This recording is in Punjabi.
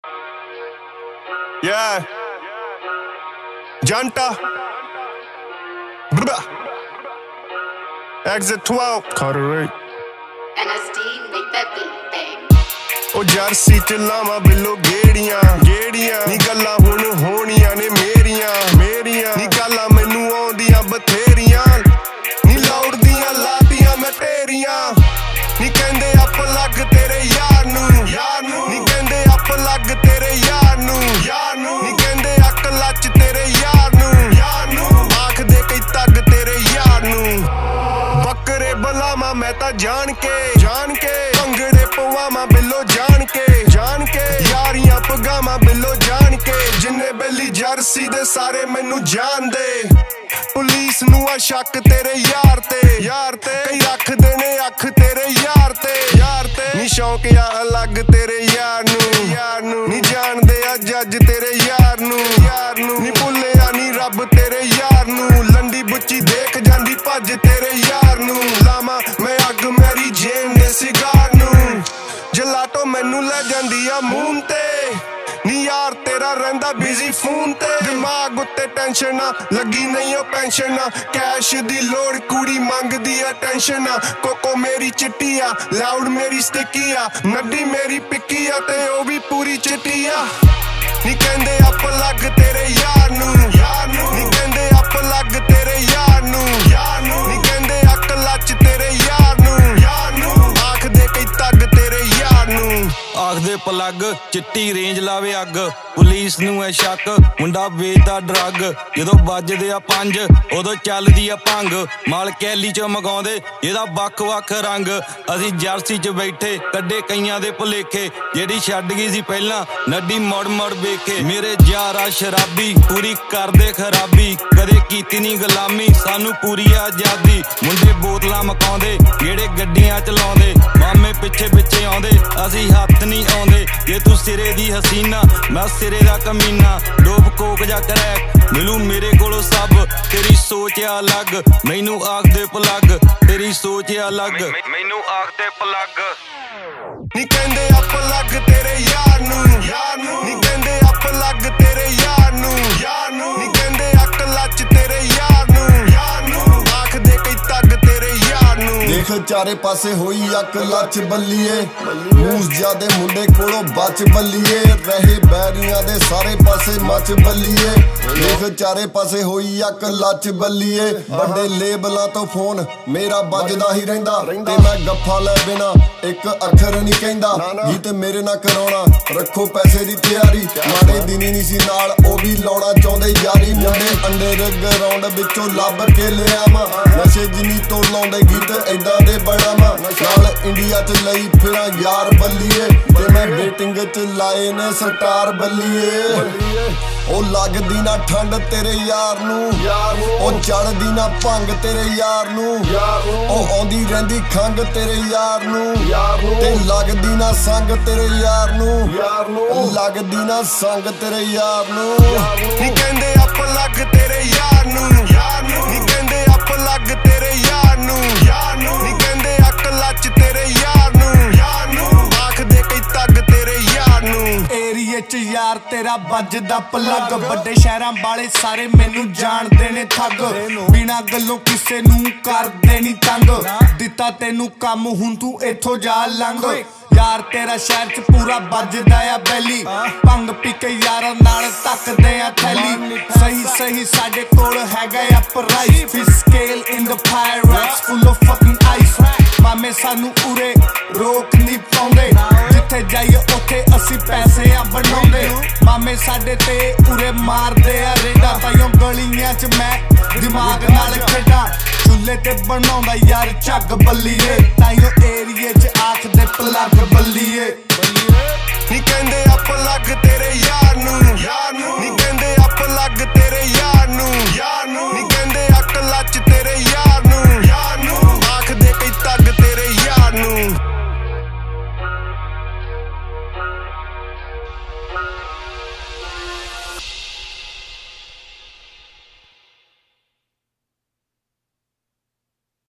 Yeah. Janta. Bruh. Exit 12. Carter Ray. NSD, make that beat bang. ਉਹ ਜਰਸੀ ਚ ਲਾਵਾਂ ਬਿੱਲੋ ਗੇੜੀਆਂ ਨੀ ਗੱਲਾਂ ਹੁਣ ਹੋਣੀਆਂ ਨੇ ਮੇਰੀਆਂ ਨੀ ਗੱਲਾਂ ਮੈਨੂੰ ਆਉਂਦੀਆਂ ਬਥੇਰੀਆਂ ਨੀ ਲੋੜਦੀਆਂ ਲਾਤੀਆਂ ਮੈਂ ਤੇਰੀਆਂ ਨੀ ਕਹਿੰਦੇ ਅੱਪ ਲੱਗ ਤੇਰੇ ਯਾਰ ਨੂੰ ਨੀ ਕਹਿੰਦੇ ਅੱਪ ਲੱਗ ਤੇਰੇ ਯਾਰ ਨੂੰ ਨੀ ਕਹਿੰਦੇ ਅੱਕ ਲੱਚ ਤੇਰੇ ਯਾਰ ਨੂੰ ਆਖਦੇ ਕਈ ਤੱਗ ਤੇਰੇ ਯਾਰ ਨੂੰ ਬੱਕਰੇ ਬਲਾਵਾਂ ਮੈਂ ਤਾਂ ਜਾਣ ਕੇ ਭੰਗੜੇ ਪਵਾਵਾਂ ਬਿੱਲੋ ਜਾਣ ਕੇ ਯਾਰੀਆਂ ਪਗਾਵਾਂ ਬਿੱਲੋ ਜਾਣ ਕੇ ਜਿੰਨੇ ਬੇਲੀ ਜਰਸੀ ਦੇ ਸਾਰੇ ਮੈਨੂੰ ਜਾਣਦੇ ਪੁਲਿਸ ਨੂੰ ਆ ਸ਼ੱਕ ਤੇਰੇ ਯਾਰ ਤੇ ਕਈ ਰੱਖਦੇ ਨੇ ਅੱਖ ਤੇਰੇ ਯਾਰ ਤੇ ਨੀ ਸ਼ੌਂਕ ਆ ਅਲੱਗ ਤੇਰੇ ਯਾਰ ਨੂੰ ਨੀ ਜਾਣਦੇ ਆ ਜੱਜ ਤੇਰੇ ਯਾਰ ਨੂੰ ਨੀ ਭੁੱਲਿਆ ਨੀ ਰੱਬ ਤੇਰੇ ਯਾਰ ਨੂੰ ਲੰਡੀ ਬੁੱਚੀ ਦੇਖ ਜਾਂਦੀ ਭੱਜ ਤੇਰੇ ਯਾਰ ਨੂੰ ਲਾਵਾਂ ਮੈਂ ਅੱਗ ਮੇਰੀ ਜੇਨ ਦੇ ਸਿਗਾਰ ਨੂੰ ਜਲਾਟੋ ਮੈਨੂੰ ਲੈ ਜਾਂਦੀ ਆ ਮੂੰਹ ਤੇ ਨੀ ਯਾਰ ਤੇਰਾ ਰਹਿੰਦਾ ਬਿਜ਼ੀ ਫੋਨ ਤੇ ਦਿਮਾਗ ਉੱਤੇ ਟੈਨਸ਼ਨ ਨਾ ਲੱਗੀ ਨਹੀਂ ਉਹ ਪੈਨਸ਼ਨ ਨਾ ਕੈਸ਼ ਦੀ ਲੋੜ ਕੁੜੀ ਮੰਗਦੀ ਆ ਟੈਨਸ਼ਨ ਨਾ ਕੋਕੋ ਮੇਰੀ ਚਿੱਟੀ ਆ ਲਾਊਡ ਮੇਰੀ ਸਟਿੱਕੀ ਆ ਨੱਡੀ ਮੇਰੀ ਪਿੱਕੀ ਆ ਤੇ ਉਹ ਵੀ ਪੂਰੀ ਚਿੱਟੀ ਆ ਨੀ ਕਹਿੰਦੇ ਅੱਪ ਲੱਗ ਤੇਰੇ ਯਾਰ ਨੂੰ ਨੀ ਕਹਿੰਦੇ ਅੱਪ ਲੱਗ ਤੇਰੇ ਯਾਰ ਨੂੰ ਨੀ ਕਹਿੰਦੇ ਅੱਕ ਲੱਚ ਤੇਰੇ ਯਾਰ ਨੂੰ ਆਖਦੇ ਕਈ ਤੱਗ ਤੇਰੇ ਯਾਰ ਨੂੰ ਆਖਦੇ ਪਲੱਗ ਚਿੱਟੀ ਰੇਂਜ ਲਾਵੇ ਅੱਗ ਪੁਲਿਸ ਨੂੰ ਐ ਸ਼ੱਕ ਮੁੰਡਾ ਵੇਚਦਾ ਡਰੱਗ ਜਦੋਂ ਵੱਜਦੇ ਆ ਪੰਜ ਉਦੋਂ ਚੱਲਦੀ ਆ ਭੰਗ ਮਾਲ ਕੈਲੀ ਚ ਮਗਾਉਂਦੇ ਇਹਦਾ ਵੱਖ ਰੰਗ ਅਸੀਂ ਜਰਸੀ ਚ ਬੈਠੇ ਕੱਢੇ ਕਈਆਂ ਦੇ ਭੁਲੇਖੇ ਜਿਹੜੀ ਛੱਡ ਗਈ ਸੀ ਪਹਿਲਾਂ ਨੱਡੀ ਮੁੜ ਵੇਖੇ ਮੇਰੇ ਯਾਰਾ ਸ਼ਰਾਬੀ ਪੂਰੀ ਕਰਦੇ ਖਰਾਬੀ ਕਦੇ ਕੀਤੀ ਨਹੀਂ ਗੁਲਾਮੀ ਸਾਨੂੰ ਪੂਰੀ ਆਜ਼ਾਦੀ ਮੁੰਡੇ ਬੋਤਲਾਂ ਮਕਾਉਂਦੇ ਜਿਹੜੇ ਗੱਡੀਆਂ ਚਲਾਉਂਦੇ ਮਾਮੇ ਪਿੱਛੇ ਆਉਂਦੇ ਅਸੀਂ ਹੱਥ ਨਹੀਂ ਆਉਂਦੇ ਜੇ ਤੂੰ ਸਿਰੇ ਦੀ ਹਸੀਨਾ ਮੈਂ ਸਿਰੇ ਦਾ ਕਮੀਨਾ ਡੋਪ ਕੋਕ ਜਾਂ ਕਰੈਕ ਮਿਲੂ ਮੇਰੇ ਕੋਲੋਂ ਸਭ ਤੇਰੀ ਸੋਚ ਆ ਅਲੱਗ ਮੈਨੂੰ ਆਖਦੇ ਪਲੱਗ ਤੇਰੀ ਸੋਚ ਆ ਅਲੱਗ ਮੈਨੂੰ ਆਖਦੇ ਪਲੱਗ ਨੀ ਕਹਿੰਦੇ ਅੱਪ ਲੱਗ ਤੇਰੇ ਯਾਰ ਨੂੰ ਨੀ ਕਹਿੰਦੇ ਅੱਪ ਲੱਗ ਤੇਰੇ ਯਾਰ ਨੂੰ ਨੀ ਕਹਿੰਦੇ ਅੱਕ ਲੱਚ ਤੇਰੇ ਯਾਰ ਨੂੰ ਆਖਦੇ ਕਈ ਤੱਗ ਤੇਰੇ ਯਾਰ ਨੂੰ ਦੇਖ ਚਾਰੇ ਪਾਸੇ ਹੋਈ ਅੱਕ ਲੱਚ ਬੱਲੀਏ ਮੂਸ ਜਿਆਦੇ ਮੁੰਡੇ ਕੋਲੋਂ ਬਚ ਬੱਲੀਏ ਰਹੇ ਬੈਰੀਆਂ ਦੇ ਸਾਰੇ ਪਾਸੇ ਮਚ ਬੱਲੀਏ ਦੇਖ ਚਾਰੇ ਪਾਸੇ ਹੋਈ ਅੱਕ ਲੱਚ ਬੱਲੀਏ ਵੱਡੇ ਲੇਬਲਾਂ ਤੋਂ ਫੋਨ ਮੇਰਾ ਵੱਜਦਾ ਹੀ ਰਹਿੰਦਾ ਤੇ ਮੈਂ ਗੱਫਾ ਲੈ ਬਿਨਾ ਇੱਕ ਅੱਖਰ ਨਹੀਂ ਕਹਿੰਦਾ ਗੀਤ ਮੇਰੇ ਨਾਲ ਕਰਾਉਣਾ ਰੱਖੋ ਪੈਸੇ ਦੀ ਤਿਆਰੀ ਮਾੜੇ ਦਿਨ ਹੀ ਨਹੀਂ ਸੀ ਨਾਲ ਉਹ ਵੀ ਲਾਉਣਾ ਚਾਹੁੰਦੇ ਯਾਰੀ ਮੁੰਡੇ ਅੰਡਰਗਰਾਉਂਡ ਵਿੱਚੋਂ ਲੱਭ ਕੇ ਲਿਆਵਾਂ ਨਸ਼ੇ ਜਿੰਨੀ ਤੋਂ ਲਾਉਂਦੇ ਗੀਤ ਏਦਾਂ ਦੇ ਬਣਾਵਾਂ ਨਾਲ ਇੰਡੀਆ ਚ ਲਈ ਫਿਰਾਂ ਯਾਰ ਬੱਲੀਏ ਤੇ ਮੈਂ ਵੇਟਿੰਗ ਚ ਲਾਏ ਨੇ ਸਟਾਰ ਬੱਲੀਏ ਉਹ ਲੱਗਦੀ ਨਾ ਠੰਡ ਤੇਰੇ ਯਾਰ ਨੂੰ ਉਹ ਚੜਦੀ ਨਾ ਭੰਗ ਤੇਰੇ ਯਾਰ ਨੂੰ ਉਹ ਆਉਂਦੀ ਰਹਿੰਦੀ ਖੰਗ ਤੇਰੇ ਯਾਰ ਨੂੰ ਤੇ ਲੱਗਦੀ ਨਾ ਸੰਗ ਤੇਰੇ ਯਾਰ ਨੂੰ ਲੱਗਦੀ ਨਾ ਸੰਗ ਤੇਰੇ ਯਾਰ ਨੂੰ ਨੀ ਕਹਿੰਦੇ ਅੱਪ ਲੱਗ ਤੇਰੇ ਯਾਰ ਨੂੰ ਨੀ ਕਹਿੰਦੇ ਅੱਪ ਲੱਗ ਤੇਰੇ ਯਾਰ ਨੂੰ ਨੀ ਕਹਿੰਦੇ ਅੱਕ ਲੱਚ ਤੇਰੇ ਯਾਰ ਨੂੰ ਆਖਦੇ ਕਈ ਤੱਗ ਤੇਰੇ ਯਾਰ ਨੂੰ ਏਰੀਏ ਚ ਯਾਰ ਤੇਰਾ ਵੱਜਦਾ ਪਲੱਗ ਵੱਡੇ ਸ਼ਹਿਰਾਂ ਵਾਲੇ ਸਾਰੇ ਮੈਨੂੰ ਜਾਣਦੇ ਨੇ ਠੱਗ ਬਿਨਾਂ ਗੱਲੋਂ ਕਿਸੇ ਨੂੰ ਕਰਦੇ ਨਹੀਂ ਤੰਗ ਦਿੱਤਾ ਤੈਨੂੰ ਕੰਮ ਹੁਣ ਤੂੰ ਇੱਥੋਂ ਜਾ ਲੰਘ ਯਾਰ ਤੇਰਾ ਸ਼ਹਿਰ ਚ ਪੂਰਾ ਵੱਜਦਾ ਆ ਬੈਲੀ ਭੰਗ ਪੀ ਕੇ ਯਾਰਾਂ ਨਾਲ ਤੱਕਦੇ ਆ ਥੈਲੀ ਸਹੀ ਸਾਡੇ ਕੋਲ ਹੈਗਾ ਆ price fish scale in the pirates full of fucking ice ਮਾਮੇ ਸਾਨੂੰ ਉਰੇ ਰੋਕ ਨਹੀਂ ਪਾਉਂਦੇ ਜਿੱਥੇ ਜਾਈਏ ਉੱਥੇ ਅਸੀਂ ਪੈਸੇ ਆ ਬਣਾਉਂਦੇ ਮਾਮੇ ਸਾਡੇ ਤੇ ਉਰੇ ਮਾਰਦੇ ਆ ਰੇਡਾ ਤਾਈਓ ਗਲੀਆਂ ਚ ਮੈਂ ਦਿਮਾਗ ਨਾਲ ਖੇਡਾਂ ਚੁੱਲ੍ਹੇ ਤੇ ਬਣਾਉਂਦਾ ਯਾਰ ਝੱਗ ਬੱਲੀਏ ਤਾਈਓ ਏਰੀਏ ਚ ਆਖਦੇ ਪਲੱਗ ਬੱਲੀਏ